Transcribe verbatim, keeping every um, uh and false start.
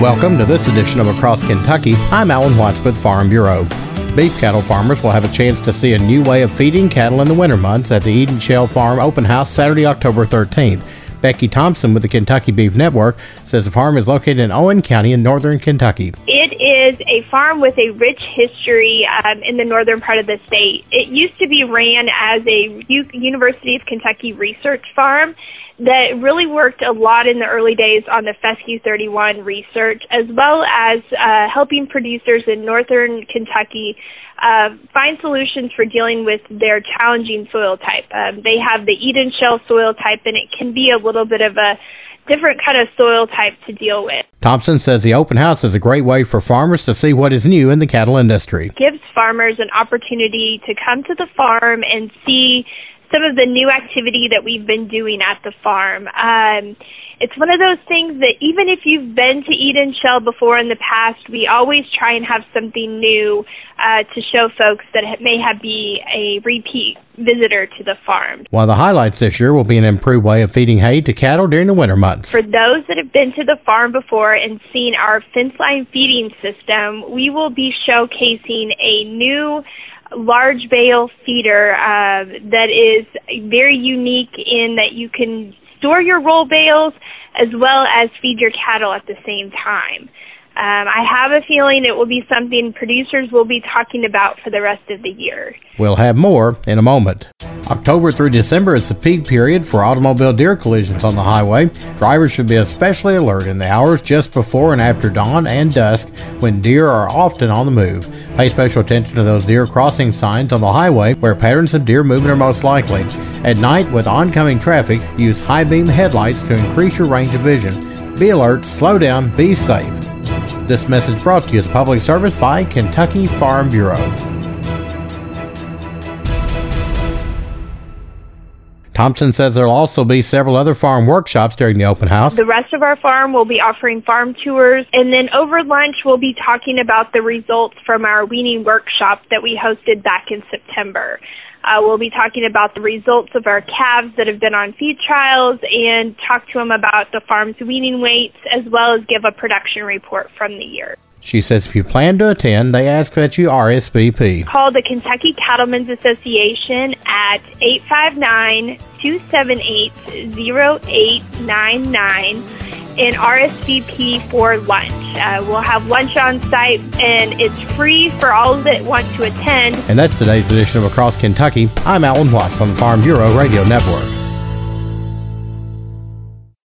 Welcome to this edition of Across Kentucky. I'm Alan Watts with Farm Bureau. Beef cattle farmers will have a chance to see a new way of feeding cattle in the winter months at the Eden Shell Farm Open House Saturday, October thirteenth. Becky Thompson with the Kentucky Beef Network says the farm is located in Owen County in northern Kentucky. It is a farm with a rich history um, in the northern part of the state. It used to be ran as a U- University of Kentucky research farm that really worked a lot in the early days on the Fescue thirty-one research, as well as uh, helping producers in northern Kentucky uh, find solutions for dealing with their challenging soil type. Um, they have the Eden Shell soil type, and it can be a little bit of a different kind of soil type to deal with. Thompson says the open house is a great way for farmers to see what is new in the cattle industry. It gives farmers an opportunity to come to the farm and see some of the new activity that we've been doing at the farm. Um, it's one of those things that even if you've been to Eden Shell before in the past, we always try and have something new uh, to show folks that may have be a repeat visitor to the farm. One of the highlights this year will be an improved way of feeding hay to cattle during the winter months. For those that have been to the farm before and seen our fence line feeding system, we will be showcasing a new large bale feeder uh, that is very unique in that you can store your roll bales as well as feed your cattle at the same time. Um, I have a feeling it will be something producers will be talking about for the rest of the year. We'll have more in a moment. October through December is the peak period for automobile deer collisions on the highway. Drivers should be especially alert in the hours just before and after dawn and dusk when deer are often on the move. Pay special attention to those deer crossing signs on the highway where patterns of deer movement are most likely. At night with oncoming traffic, use high beam headlights to increase your range of vision. Be alert, slow down, be safe. This message brought to you as a public service by Kentucky Farm Bureau. Thompson says there will also be several other farm workshops during the open house. The rest of our farm will be offering farm tours, and then over lunch we'll be talking about the results from our weaning workshop that we hosted back in September. Uh, we'll be talking about the results of our calves that have been on feed trials and talk to them about the farm's weaning weights as well as give a production report from the year. She says if you plan to attend, they ask that you R S V P. Call the Kentucky Cattlemen's Association at eight five nine, two seven eight, zero eight nine nine and R S V P for lunch. Uh, we'll have lunch on site, and it's free for all that want to attend. And that's today's edition of Across Kentucky. I'm Alan Watts on the Farm Bureau Radio Network.